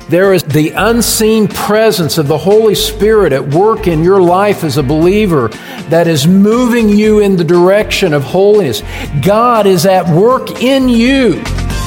There is the unseen presence of the Holy Spirit at work in your life as a believer that is moving you in the direction of holiness. God is at work in you.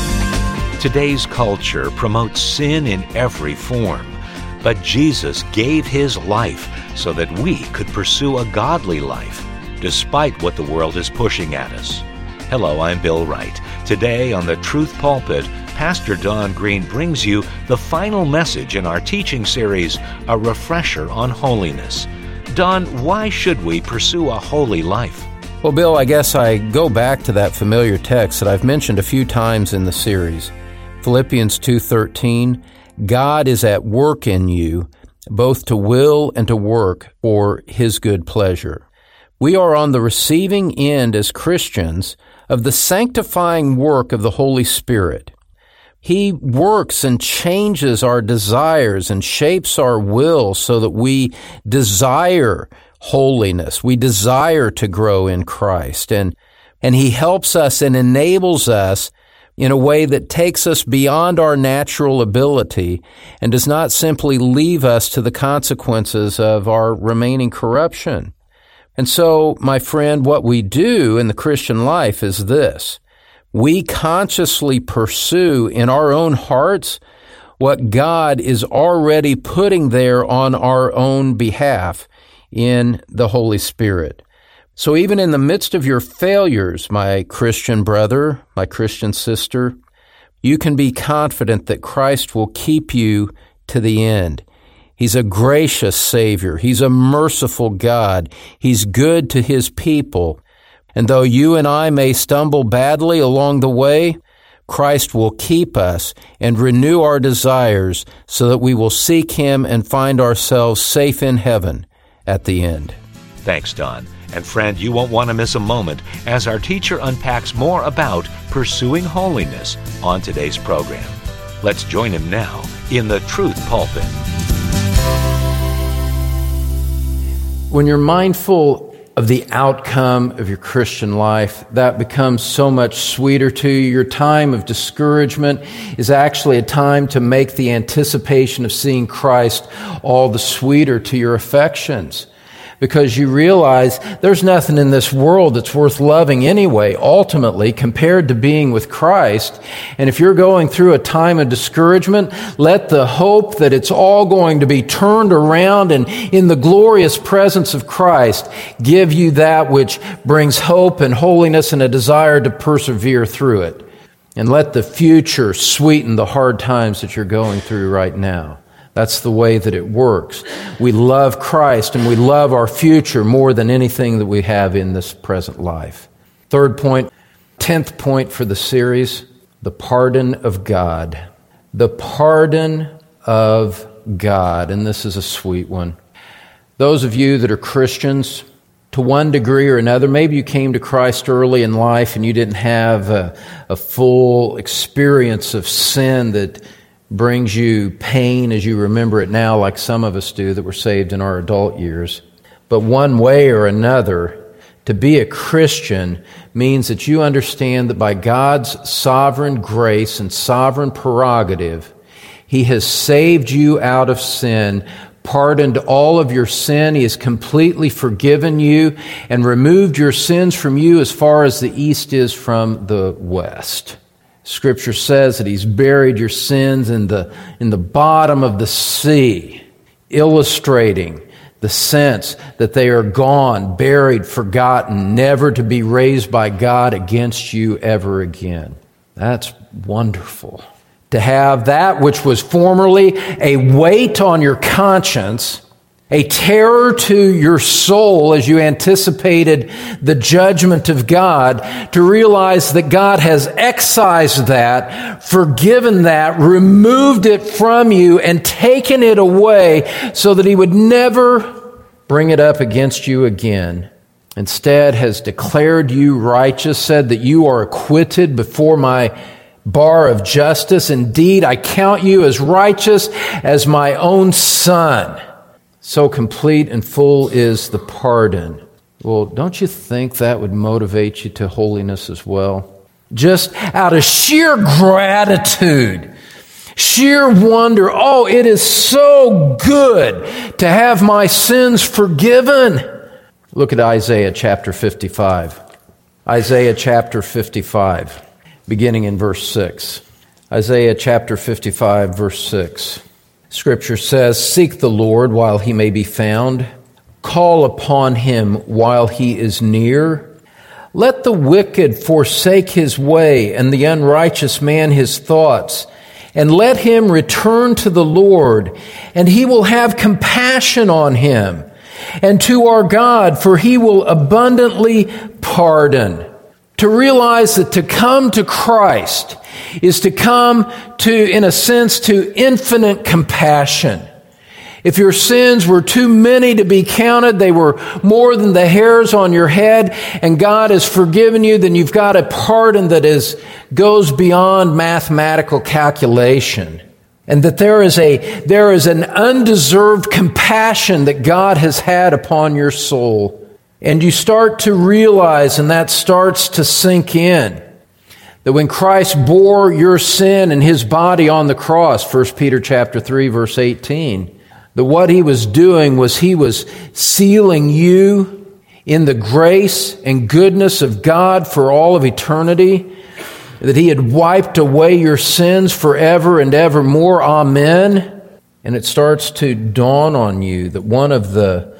Today's culture promotes sin in every form, but Jesus gave His life so that we could pursue a godly life, despite what the world is pushing at us. Hello, I'm Bill Wright. Today on the Truth Pulpit, Pastor Don Green brings you the final message in our teaching series, A Refresher on Holiness. Don, why should we pursue a holy life? Well, Bill, I guess I go back to that familiar text that I've mentioned a few times in the series. Philippians 2:13, God is at work in you, both to will and to work for His good pleasure. We are on the receiving end as Christians of the sanctifying work of the Holy Spirit. He works and changes our desires and shapes our will so that we desire holiness. We desire to grow in Christ. And He helps us and enables us in a way that takes us beyond our natural ability and does not simply leave us to the consequences of our remaining corruption. And so, my friend, what we do in the Christian life is this. We consciously pursue in our own hearts what God is already putting there on our own behalf in the Holy Spirit. So even in the midst of your failures, my Christian brother, my Christian sister, you can be confident that Christ will keep you to the end. He's a gracious Savior. He's a merciful God. He's good to His people. And though you and I may stumble badly along the way, Christ will keep us and renew our desires so that we will seek Him and find ourselves safe in heaven at the end. Thanks, Don. And friend, you won't want to miss a moment as our teacher unpacks more about pursuing holiness on today's program. Let's join him now in the Truth Pulpit. When you're mindful of the outcome of your Christian life, that becomes so much sweeter to you. Your time of discouragement is actually a time to make the anticipation of seeing Christ all the sweeter to your affections, because you realize there's nothing in this world that's worth loving anyway, ultimately, compared to being with Christ. And if you're going through a time of discouragement, let the hope that it's all going to be turned around and in the glorious presence of Christ give you that which brings hope and holiness and a desire to persevere through it. And let the future sweeten the hard times that you're going through right now. That's the way that it works. We love Christ and we love our future more than anything that we have in this present life. Third point, 10th point for the series, the pardon of God. The pardon of God. And this is a sweet one. Those of you that are Christians, to one degree or another, maybe you came to Christ early in life and you didn't have a full experience of sin that brings you pain as you remember it now, like some of us do that were saved in our adult years. But one way or another, to be a Christian means that you understand that by God's sovereign grace and sovereign prerogative, He has saved you out of sin, pardoned all of your sin. He has completely forgiven you and removed your sins from you as far as the east is from the west. Scripture says that He's buried your sins in the bottom of the sea, illustrating the sense that they are gone, buried, forgotten, never to be raised by God against you ever again. That's wonderful. To have that which was formerly a weight on your conscience, a terror to your soul as you anticipated the judgment of God, to realize that God has excised that, forgiven that, removed it from you, and taken it away so that He would never bring it up against you again. Instead, has declared you righteous, said that you are acquitted before my bar of justice. Indeed, I count you as righteous as my own Son. So complete and full is the pardon. Well, don't you think that would motivate you to holiness as well? Just out of sheer gratitude Sheer wonder. Oh, it is so good to have my sins forgiven. Look at Isaiah chapter 55. Isaiah chapter 55, beginning in verse 6. Isaiah chapter 55, verse 6. Scripture says, "Seek the Lord while he may be found. Call upon him while he is near. Let the wicked forsake his way, and the unrighteous man his thoughts. And let him return to the Lord, and he will have compassion on him. And to our God, for he will abundantly pardon." To realize that to come to Christ is to come to, in a sense, to infinite compassion. If your sins were too many to be counted, they were more than the hairs on your head, and God has forgiven you, then you've got a pardon that goes beyond mathematical calculation. And that there is an undeserved compassion that God has had upon your soul. And you start to realize, and that starts to sink in, that when Christ bore your sin in his body on the cross, 1 Peter chapter 3, verse 18, that what he was doing was he was sealing you in the grace and goodness of God for all of eternity, that he had wiped away your sins forever and evermore. Amen. And it starts to dawn on you that one of the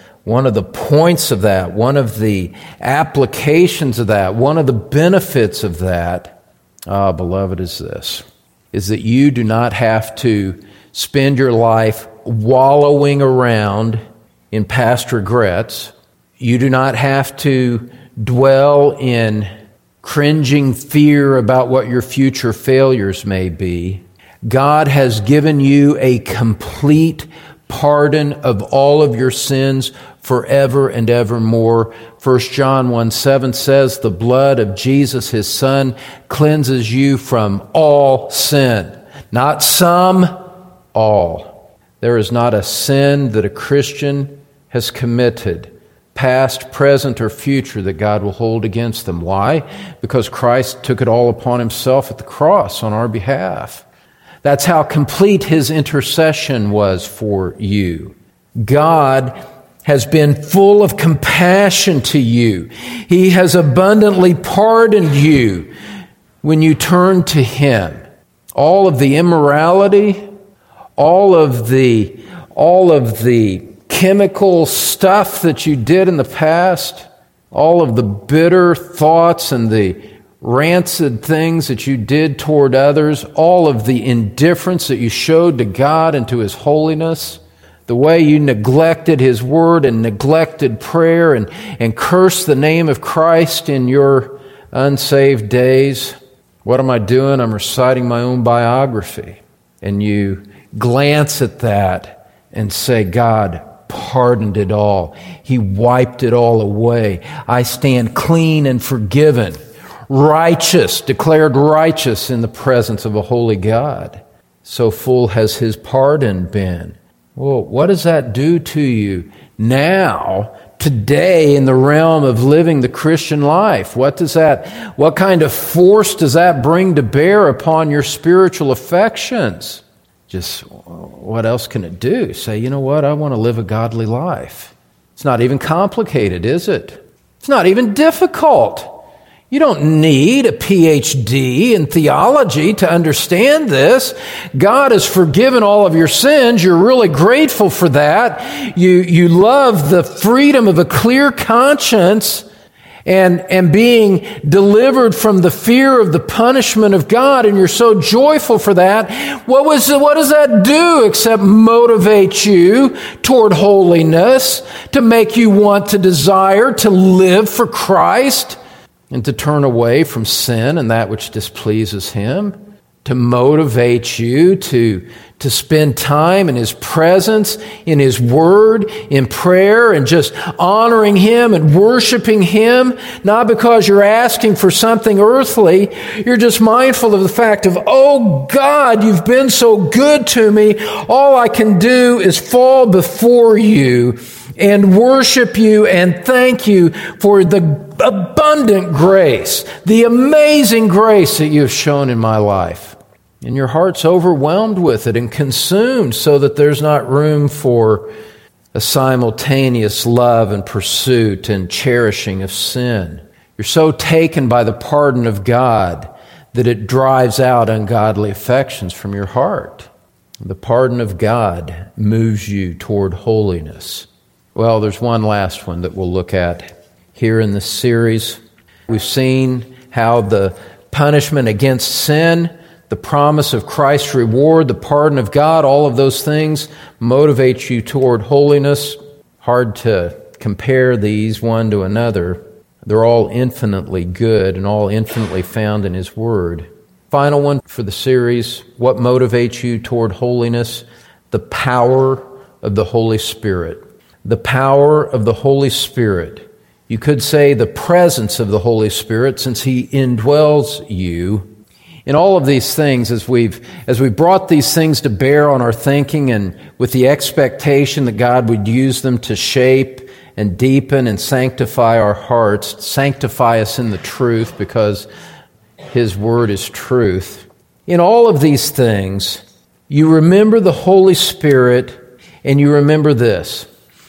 points of that, one of the applications of that, one of the benefits of that, beloved, is this, is that you do not have to spend your life wallowing around in past regrets. You do not have to dwell in cringing fear about what your future failures may be. God has given you a complete pardon of all of your sins forever and evermore. 1 John 1:7 says, "The blood of Jesus, his Son, cleanses you from all sin." Not some, all. There is not a sin that a Christian has committed, past, present, or future, that God will hold against them. Why? Because Christ took it all upon himself at the cross on our behalf. That's how complete his intercession was for you. God has been full of compassion to you. He has abundantly pardoned you when you turn to him. All of the immorality, all of the chemical stuff that you did in the past, all of the bitter thoughts and the rancid things that you did toward others, all of the indifference that you showed to God and to his holiness, the way you neglected his word and neglected prayer and cursed the name of Christ in your unsaved days. What am I doing? I'm reciting my own biography. And you glance at that and say, God pardoned it all. He wiped it all away. I stand clean and forgiven, righteous, declared righteous in the presence of a holy God. So full has his pardon been. Well, what does that do to you now, today, in the realm of living the Christian life? What kind of force does that bring to bear upon your spiritual affections? Just, what else can it do? Say, you know what? I want to live a godly life. It's not even complicated, is it? It's not even difficult. You don't need a PhD in theology to understand this. God has forgiven all of your sins. You're really grateful for that. You love the freedom of a clear conscience and being delivered from the fear of the punishment of God, and you're so joyful for that. What does that do except motivate you toward holiness, to make you want to desire to live for Christ? And to turn away from sin and that which displeases him, to motivate you to spend time in his presence, in his word, in prayer, and just honoring him and worshiping him, not because you're asking for something earthly. You're just mindful of the fact of, oh God, you've been so good to me. All I can do is fall before you and worship you and thank you for the abundant grace, the amazing grace that you have shown in my life. And your heart's overwhelmed with it and consumed so that there's not room for a simultaneous love and pursuit and cherishing of sin. You're so taken by the pardon of God that it drives out ungodly affections from your heart. The pardon of God moves you toward holiness. Well, there's one last one that we'll look at here in this series. We've seen how the punishment against sin, the promise of Christ's reward, the pardon of God, all of those things motivate you toward holiness. Hard to compare these one to another. They're all infinitely good and all infinitely found in His Word. Final one for the series, what motivates you toward holiness? The power of the Holy Spirit. The power of the Holy Spirit. You could say the presence of the Holy Spirit, since He indwells you. In all of these things, as we've brought these things to bear on our thinking and with the expectation that God would use them to shape and deepen and sanctify our hearts, sanctify us in the truth because His Word is truth. In all of these things, you remember the Holy Spirit and you remember this.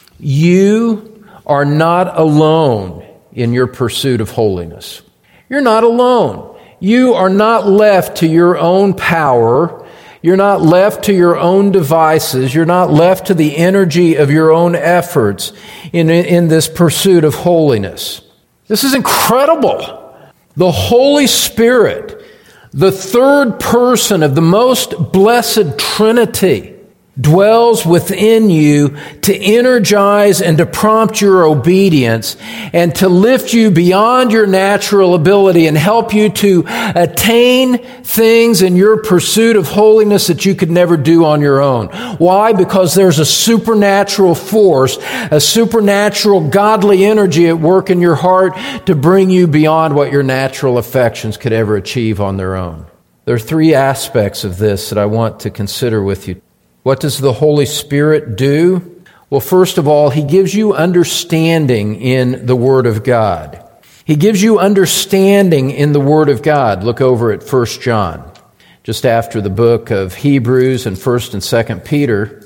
You are not alone in your pursuit of holiness. You're not alone. You are not left to your own power. You're not left to your own devices. You're not left to the energy of your own efforts in this pursuit of holiness. This is incredible. The Holy Spirit, the third person of the most blessed Trinity, dwells within you to energize and to prompt your obedience and to lift you beyond your natural ability and help you to attain things in your pursuit of holiness that you could never do on your own. Why? Because there's a supernatural force, a supernatural godly energy at work in your heart to bring you beyond what your natural affections could ever achieve on their own. There are three aspects of this that I want to consider with you. What does the Holy Spirit do? Well, first of all, He gives you understanding in the Word of God. He gives you understanding in the Word of God. Look over at 1 John, just after the book of Hebrews and 1 and 2 Peter.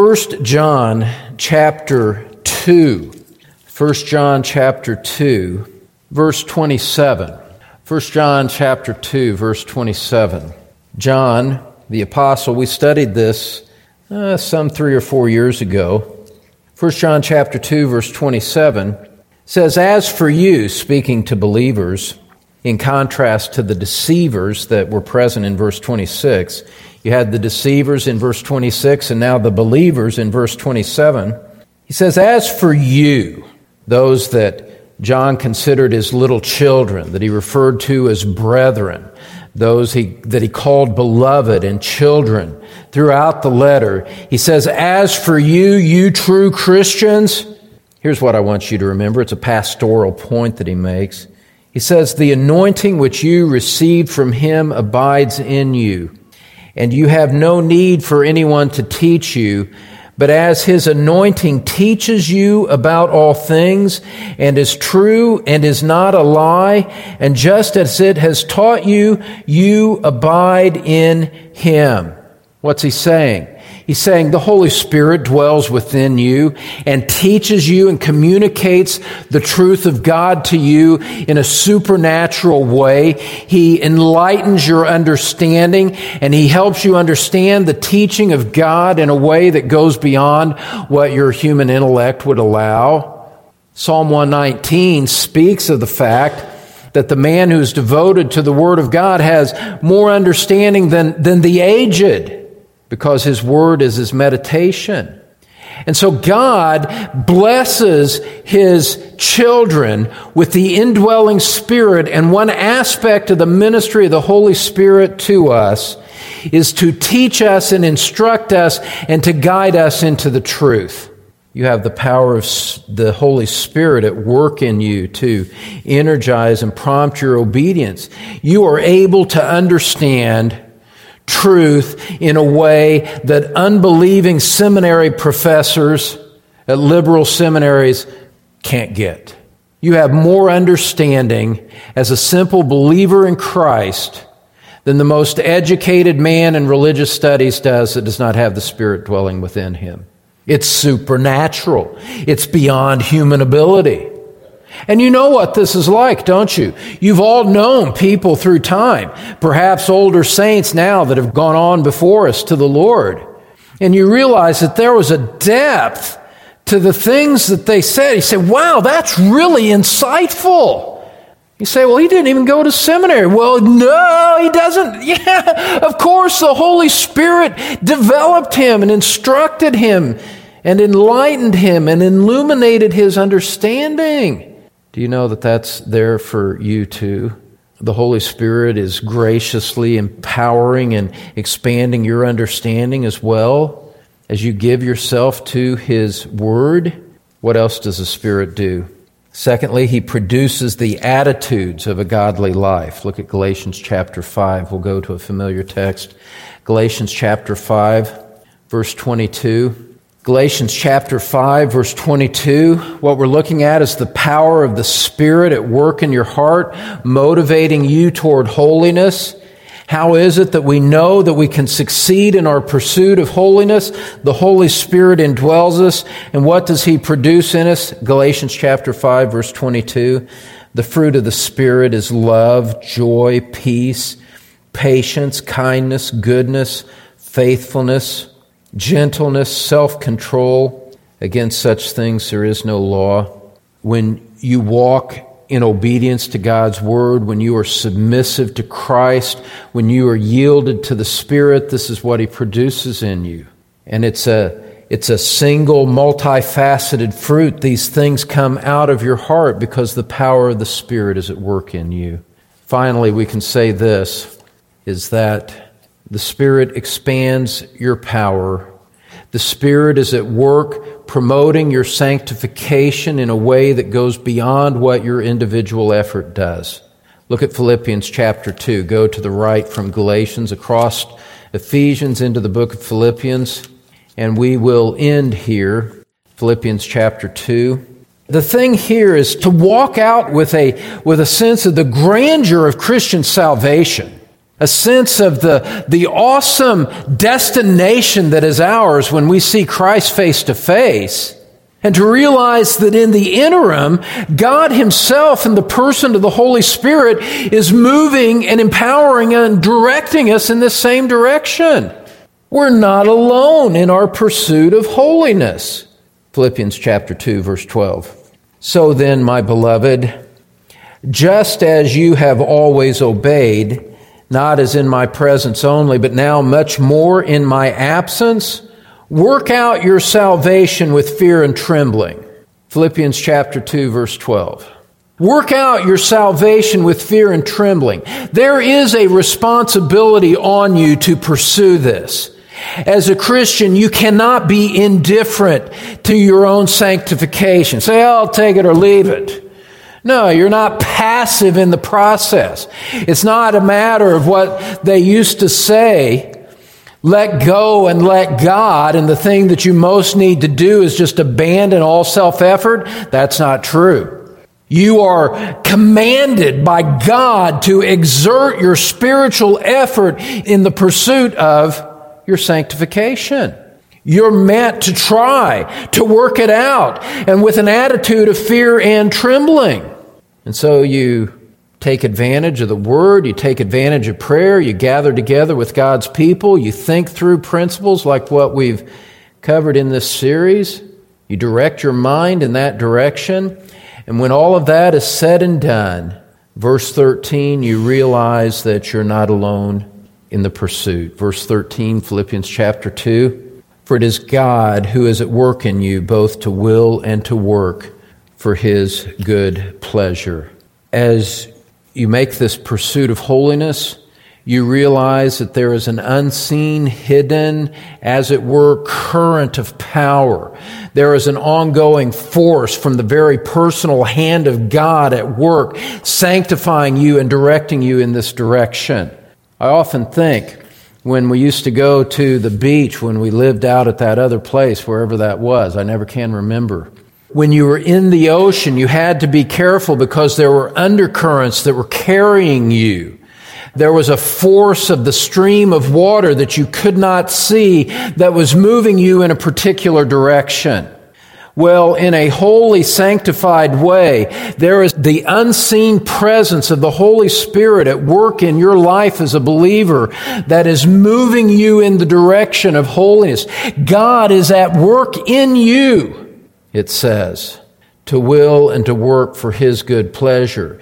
1 John chapter 2. 1 John chapter 2, verse 27. 1 John chapter 2, verse 27. John, the apostle, we studied this some 3 or 4 years ago. 1 John chapter 2, verse 27 says, "As for you," speaking to believers, in contrast to the deceivers that were present in verse 26. You had the deceivers in verse 26 and now the believers in verse 27. He says, "As for you," those that John considered as little children, that he referred to as brethren, those that he called beloved and children throughout the letter. He says, "As for you, you true Christians," here's what I want you to remember. It's a pastoral point that he makes. He says, "The anointing which you received from Him abides in you, and you have no need for anyone to teach you, but as His anointing teaches you about all things, and is true and is not a lie, and just as it has taught you, you abide in Him." What's he saying? He's saying the Holy Spirit dwells within you and teaches you and communicates the truth of God to you in a supernatural way. He enlightens your understanding and He helps you understand the teaching of God in a way that goes beyond what your human intellect would allow. Psalm 119 speaks of the fact that the man who's devoted to the Word of God has more understanding than the aged, because His Word is his meditation. And so God blesses His children with the indwelling Spirit, and one aspect of the ministry of the Holy Spirit to us is to teach us and instruct us and to guide us into the truth. You have the power of the Holy Spirit at work in you to energize and prompt your obedience. You are able to understand truth in a way that unbelieving seminary professors at liberal seminaries can't get. You have more understanding as a simple believer in Christ than the most educated man in religious studies does that does not have the Spirit dwelling within him. It's supernatural. It's beyond human ability. And you know what this is like, don't you? You've all known people through time, perhaps older saints now that have gone on before us to the Lord. And you realize that there was a depth to the things that they said. You say, wow, that's really insightful. You say, well, he didn't even go to seminary. Well, no, he doesn't. Yeah, of course, the Holy Spirit developed him and instructed him and enlightened him and illuminated his understanding. Do you know that that's there for you too? The Holy Spirit is graciously empowering and expanding your understanding as well as you give yourself to His Word. What else does the Spirit do? Secondly, He produces the attitudes of a godly life. Look at Galatians chapter 5. We'll go to a familiar text. Galatians chapter 5, verse 22. Galatians chapter 5, verse 22, what we're looking at is the power of the Spirit at work in your heart, motivating you toward holiness. How is it that we know that we can succeed in our pursuit of holiness? The Holy Spirit indwells us, and what does He produce in us? Galatians chapter 5, verse 22, the fruit of the Spirit is love, joy, peace, patience, kindness, goodness, faithfulness, gentleness, self-control. Against such things there is no law. When you walk in obedience to God's Word, when you are submissive to Christ, when you are yielded to the Spirit, this is what He produces in you. And it's a single, multifaceted fruit. These things come out of your heart because the power of the Spirit is at work in you. Finally, we can say this, is that the Spirit expands your power. The Spirit is at work promoting your sanctification in a way that goes beyond what your individual effort does. Look at Philippians chapter 2. Go to the right from Galatians across Ephesians into the book of Philippians, and we will end here. Philippians chapter 2. The thing here is to walk out with a sense of the grandeur of Christian salvation. A sense of the awesome destination that is ours when we see Christ face to face. And to realize that in the interim, God Himself in the person of the Holy Spirit is moving and empowering and directing us in this same direction. We're not alone in our pursuit of holiness. Philippians chapter 2, verse 12. So then, my beloved, just as you have always obeyed, not as in my presence only, but now much more in my absence, work out your salvation with fear and trembling. Philippians chapter 2, verse 12. Work out your salvation with fear and trembling. There is a responsibility on you to pursue this. As a Christian, you cannot be indifferent to your own sanctification. Say, I'll take it or leave it. No, you're not passive in the process. It's not a matter of what they used to say, let go and let God, and the thing that you most need to do is just abandon all self-effort. That's not true. You are commanded by God to exert your spiritual effort in the pursuit of your sanctification. You're meant to try to work it out, and with an attitude of fear and trembling. And so you take advantage of the Word, you take advantage of prayer, you gather together with God's people, you think through principles like what we've covered in this series, you direct your mind in that direction, and when all of that is said and done, verse 13, you realize that you're not alone in the pursuit. Verse 13, Philippians chapter 2, for it is God who is at work in you, both to will and to work for His good pleasure. As you make this pursuit of holiness, you realize that there is an unseen, hidden, as it were, current of power. There is an ongoing force from the very personal hand of God at work, sanctifying you and directing you in this direction. I often think when we used to go to the beach when we lived out at that other place, wherever that was, I never can remember. When you were in the ocean, you had to be careful because there were undercurrents that were carrying you. There was a force of the stream of water that you could not see that was moving you in a particular direction. Well, in a holy, sanctified way, there is the unseen presence of the Holy Spirit at work in your life as a believer that is moving you in the direction of holiness. God is at work in you, it says, to will and to work for His good pleasure.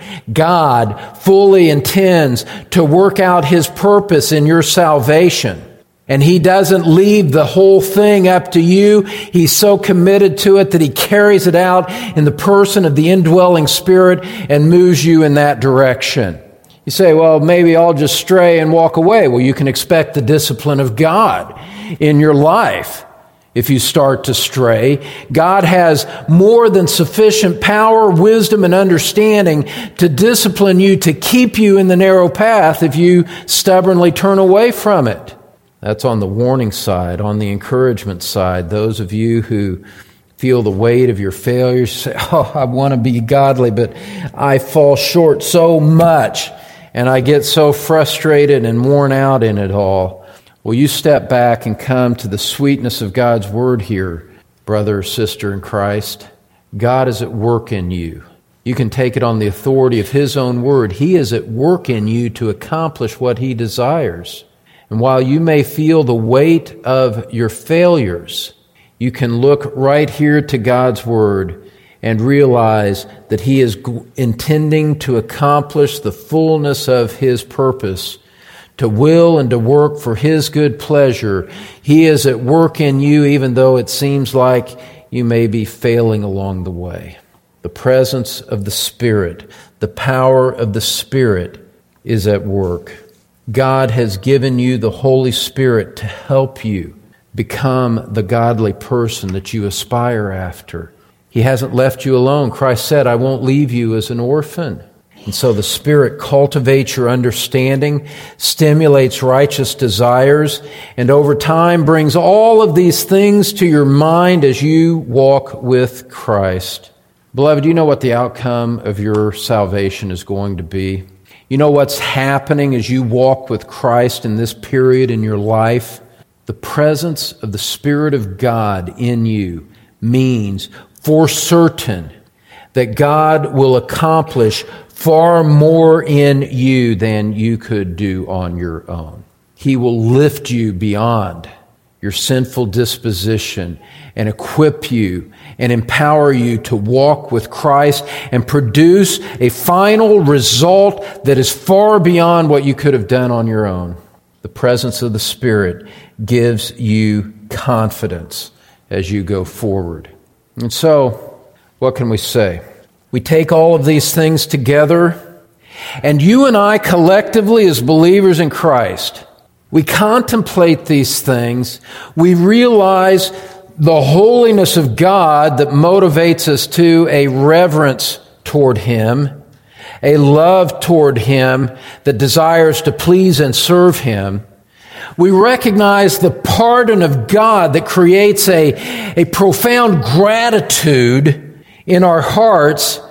God fully intends to work out His purpose in your salvation. And He doesn't leave the whole thing up to you. He's so committed to it that He carries it out in the person of the indwelling Spirit and moves you in that direction. You say, well, maybe I'll just stray and walk away. Well, you can expect the discipline of God in your life if you start to stray. God has more than sufficient power, wisdom, and understanding to discipline you, to keep you in the narrow path if you stubbornly turn away from it. That's on the warning side. On the encouragement side, those of you who feel the weight of your failures, say, oh, I want to be godly, but I fall short so much, and I get so frustrated and worn out in it all. Will you step back and come to the sweetness of God's Word here, brother or sister in Christ? God is at work in you. You can take it on the authority of His own Word. He is at work in you to accomplish what He desires. And while you may feel the weight of your failures, you can look right here to God's Word and realize that He is intending to accomplish the fullness of His purpose, to will and to work for His good pleasure. He is at work in you even though it seems like you may be failing along the way. The presence of the Spirit, the power of the Spirit is at work. God has given you the Holy Spirit to help you become the godly person that you aspire after. He hasn't left you alone. Christ said, I won't leave you as an orphan. And so the Spirit cultivates your understanding, stimulates righteous desires, and over time brings all of these things to your mind as you walk with Christ. Beloved, you know what the outcome of your salvation is going to be. You know what's happening as you walk with Christ in this period in your life? The presence of the Spirit of God in you means for certain that God will accomplish far more in you than you could do on your own. He will lift you beyond your sinful disposition and equip you and empower you to walk with Christ and produce a final result that is far beyond what you could have done on your own. The presence of the Spirit gives you confidence as you go forward. And so, what can we say? We take all of these things together, and you and I collectively as believers in Christ, we contemplate these things. We realize the holiness of God that motivates us to a reverence toward Him, a love toward Him that desires to please and serve Him. We recognize the pardon of God that creates a profound gratitude in our hearts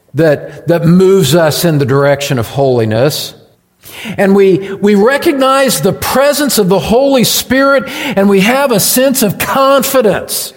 that moves us in the direction of holiness. And we recognize the presence of the Holy Spirit, and we have a sense of confidence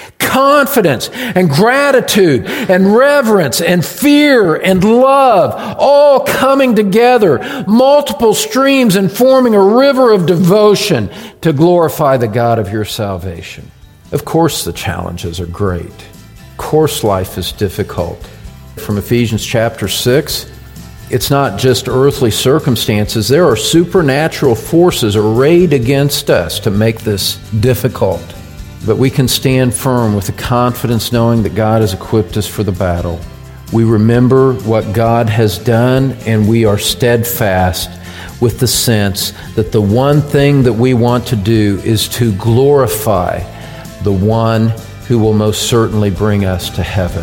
and gratitude and reverence and fear and love, all coming together, multiple streams and forming a river of devotion to glorify the God of your salvation. Of course the challenges are great. Of course life is difficult. From Ephesians chapter 6, it's not just earthly circumstances. There are supernatural forces arrayed against us to make this difficult. But we can stand firm with the confidence knowing that God has equipped us for the battle. We remember what God has done, and we are steadfast with the sense that the one thing that we want to do is to glorify the one who will most certainly bring us to heaven.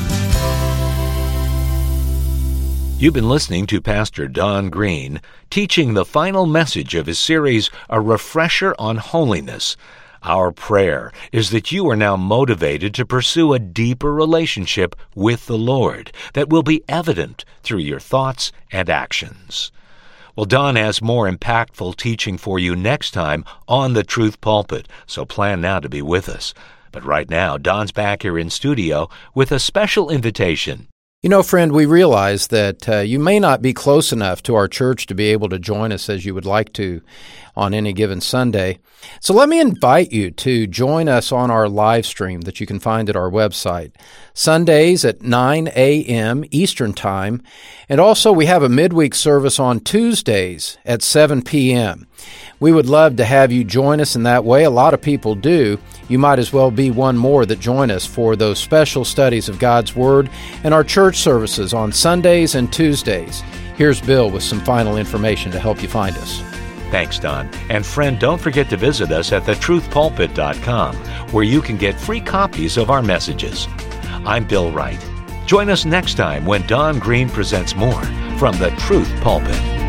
You've been listening to Pastor Don Green teaching the final message of his series, A Refresher on Holiness. Our prayer is that you are now motivated to pursue a deeper relationship with the Lord that will be evident through your thoughts and actions. Well, Don has more impactful teaching for you next time on The Truth Pulpit, so plan now to be with us. But right now, Don's back here in studio with a special invitation. You know, friend, we realize that you may not be close enough to our church to be able to join us as you would like to on any given Sunday. So let me invite you to join us on our live stream that you can find at our website, Sundays at 9 a.m. Eastern Time. And also we have a midweek service on Tuesdays at 7 p.m. We would love to have you join us in that way. A lot of people do. You might as well be one more that join us for those special studies of God's Word and our church services on Sundays and Tuesdays. Here's Bill with some final information to help you find us. Thanks, Don. And friend, don't forget to visit us at thetruthpulpit.com, where you can get free copies of our messages. I'm Bill Wright. Join us next time when Don Green presents more from The Truth Pulpit.